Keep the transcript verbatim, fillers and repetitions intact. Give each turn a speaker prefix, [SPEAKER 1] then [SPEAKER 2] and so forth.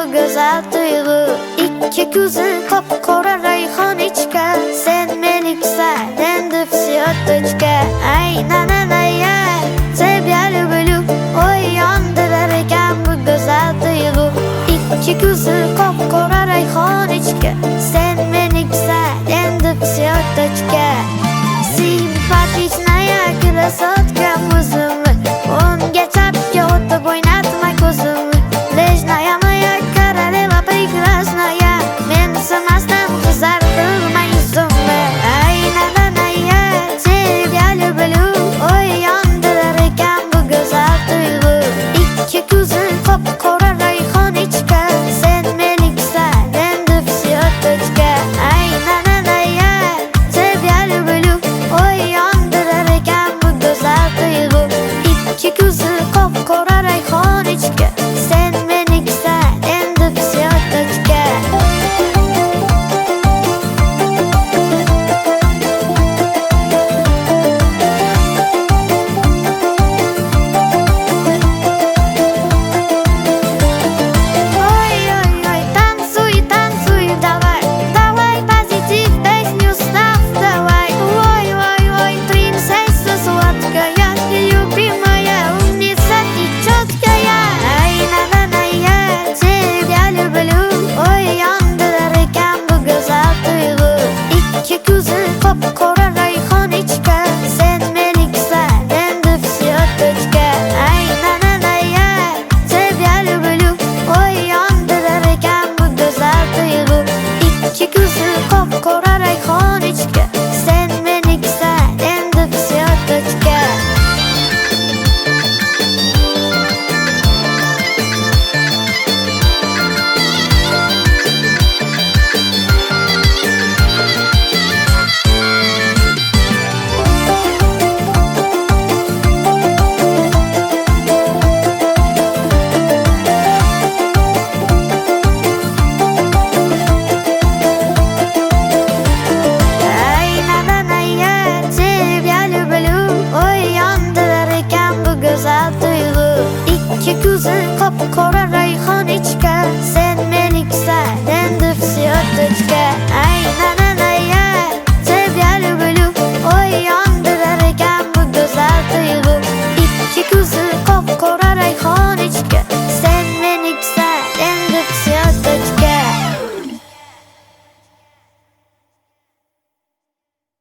[SPEAKER 1] bu güzel duygu. İki gözün kapkara rayhan içken, sen meliksen endi psiyotочка. Ay nananaya sevgili bülük, oy yandırırken bu güzel duygu. İki gözün kapkara rayhan içken, sen meliksen endi psiyotочка. Симпатичная красотка музыка, он гечапки отып ойнатмай көзімі. Лежная моя королева прекрасная, мен сымастан қызартылмай yüzümі. Ай, nananaya тебя люблю, ой yandırır ekan bu güzel duygu. İki gözün kapkara rayhan içken, sen meliksen endi psiyotочка. Ay, nananaya тебя люблю, oy yandırır ekan bu güzel duygu. İki gözün kapkara rayhan içken, sen meliksen endi psiyotочка. Ой, ой, ой, танцуй, танцуй, давай, давай позитив, песню ставь, давай. Ой, ой, ой, принцесса сладкая, любимая умница и четкая. Ай, nananaya тебя люблю, ой yandırır ekan bu güzel duygu. İki gözün kapkara rayhan içken, sen meliksen endi psiyotочка. Ay, nananaya тебя люблю, oy yandırır ekan bu güzel duygu. İki gözün kapkara rayhan içken, sen meliksen endi psiyotочка. Ay, nananaya тебя люблю, oy yandırır ekan bu güzel duygu. İki gözün kapkara rayhan içken,